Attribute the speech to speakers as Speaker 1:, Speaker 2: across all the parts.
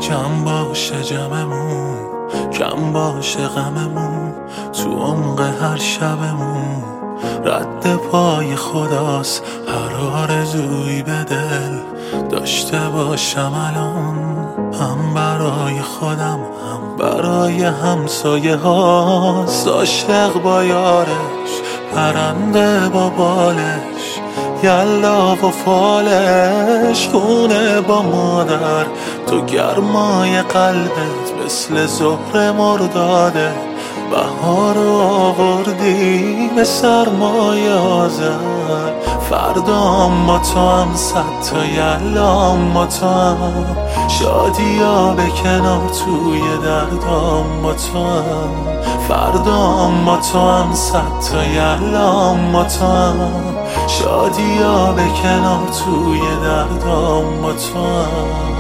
Speaker 1: جمع باشه جمعمون، کم باشه غممون، تو عمق هر شبمون رد پای خداست هر آرزویی به دل داشته باشم الان، هم برای خودم هم برای همسایه هاست. عاشق با یارش، پرنده با بالش، یلا و فالش، خونه با مادر، تو گرمای قلبت مثل زهر مرداده، بهار آوردی به سرمای آذر، فردام با تو هم صد تا یلام با تو هم، شادیا به کنار توی دردام با تو هم، فردام با تو هم صد تا یلام با تو هم، شادیا به کنار توی دردام با تو هم.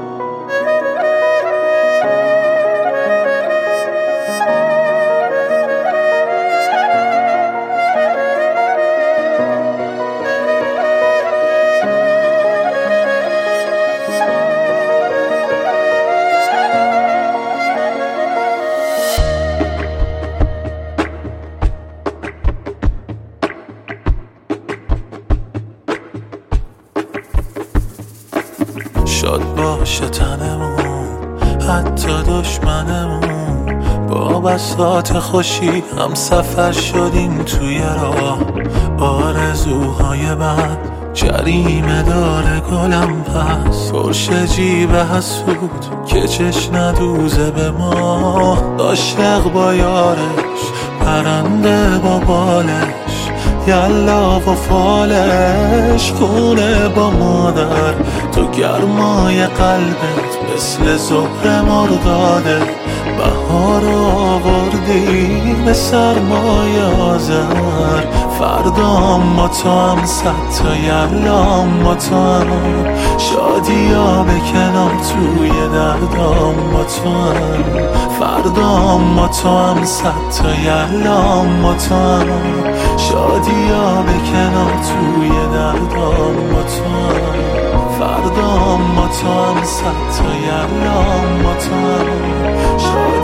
Speaker 1: شاد باشه تنمون، حتی دشمنمون، با بساط خوشی هم سفر شدیم توی راه، آرزوهای بد جریمه داره گلم پس، پرش جیب حسود که چش ندوزه به ما. عاشق با یارش، پرنده با بالش، یلا و فالش، خونه با مادر، تو گرمای قلبت مثل زهر مرداده، بهار آوردی به سرمای آذر، فردام با تو هم صد تا یلام با تو هم، شادیا به کنار توی دردام با تو هم، فردام با تو هم صد تا یلام با تو هم، شادیا به کنار توی دردام با تو هم، فردام با تو هم صد تا یلام با تو هم،